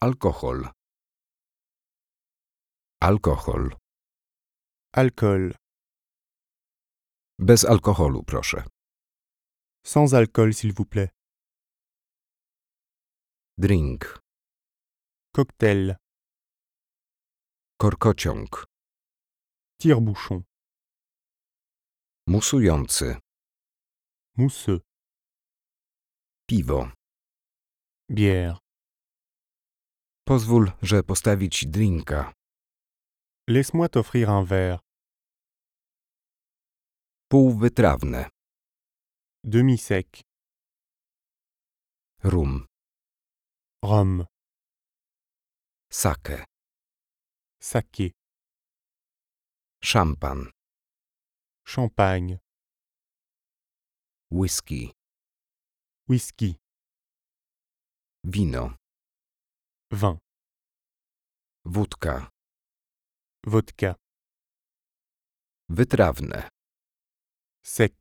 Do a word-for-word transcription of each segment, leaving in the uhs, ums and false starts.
Alkohol. Alkohol. Alcool. Bez alkoholu, proszę. Sans alcool, s'il vous plaît. Drink. Cocktail. Korkociąg. Tire-bouchon. Musujący. Mousseux. Piwo. Bière. Pozwól, że postawić drinka. Laisse-moi t'offrir un verre. Półwytrawne. Demi-sec. Rum. Rhum. Sake. Saké. Szampan. Champagne. Whisky. Whisky. Wino. Vin. Wódka. Vodka. Wytrawne. Sec.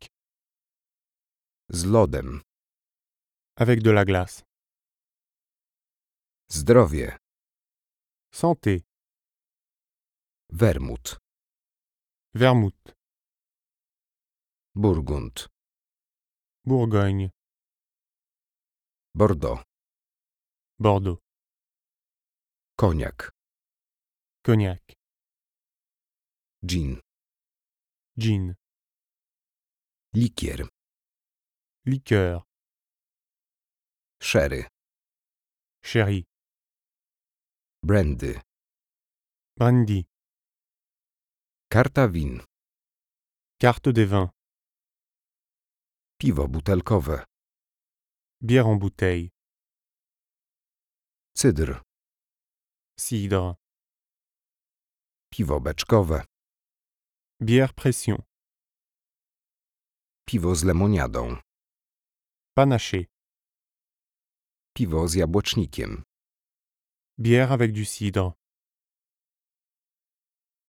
Z lodem. Avec de la glace. Zdrowie. Santé. Wermut. Vermouth. Burgund. Bourgogne. Bordeaux. Bordeaux. Koniak. Cognac. Gin. Gin. Likier. Liqueur. Sherry. Sherry. Brandy. Brandy. Karta win. Carte des vins. Piwo butelkowe. Bière en bouteille. Cydr. Cidre. Piwo beczkowe. Bière pression. Piwo z lemoniadą. Panaché. Piwo z jabłecznikiem. Bière avec du cidre.